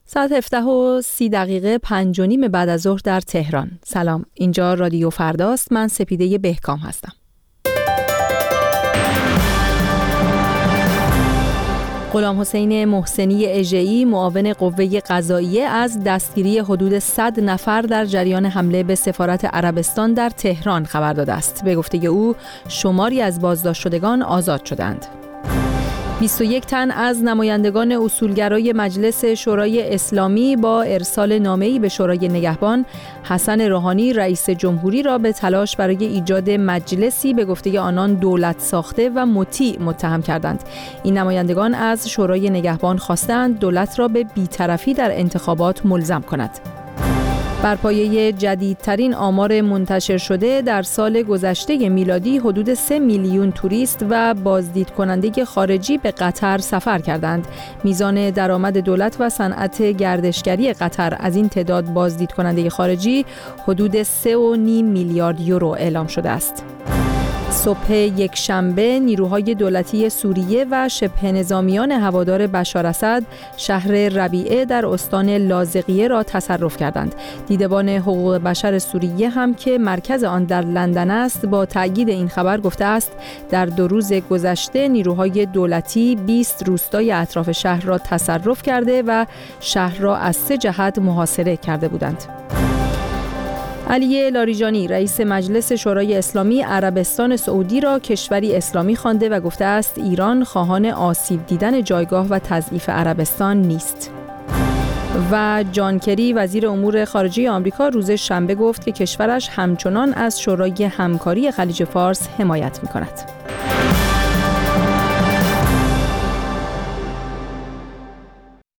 ساعت 17:30 5:30 بعد از ظهر در تهران. سلام، اینجا رادیو فرداست. من سپیده بهکام هستم. غلامحسین محسنی اژه‌ای معاون قوه قضاییه از دستگیری حدود 100 نفر در جریان حمله به سفارت عربستان در تهران خبر داده است. به گفته او شماری از بازداشت شدگان آزاد شدند. 21 تن از نمایندگان اصولگرای مجلس شورای اسلامی با ارسال نامه‌ای به شورای نگهبان حسن روحانی رئیس جمهوری را به تلاش برای ایجاد مجلسی به گفته آنان دولت ساخته و مطیع متهم کردند. این نمایندگان از شورای نگهبان خواستند دولت را به بی‌طرفی در انتخابات ملزم کند. بر پایه جدیدترین آمار منتشر شده در سال گذشته میلادی حدود 3 میلیون توریست و بازدید کننده خارجی به قطر سفر کردند. میزان درآمد دولت و صنعت گردشگری قطر از این تعداد بازدید کننده خارجی حدود 3.5 میلیارد یورو اعلام شده است. صبح یکشنبه نیروهای دولتی سوریه و شبه نظامیان هوادار بشار اسد شهر ربیعه در استان لاذقیه را تصرف کردند. دیدبان حقوق بشر سوریه هم که مرکز آن در لندن است با تأکید این خبر گفته است در 2 روز گذشته نیروهای دولتی 20 روستای اطراف شهر را تصرف کرده و شهر را از 3 جهت محاصره کرده بودند. علی لاریجانی رئیس مجلس شورای اسلامی عربستان سعودی را کشوری اسلامی خوانده و گفته است ایران خواهان آسیب دیدن جایگاه و تضعیف عربستان نیست. و جان کری وزیر امور خارجه آمریکا روز شنبه گفت که کشورش همچنان از شورای همکاری خلیج فارس حمایت می‌کند.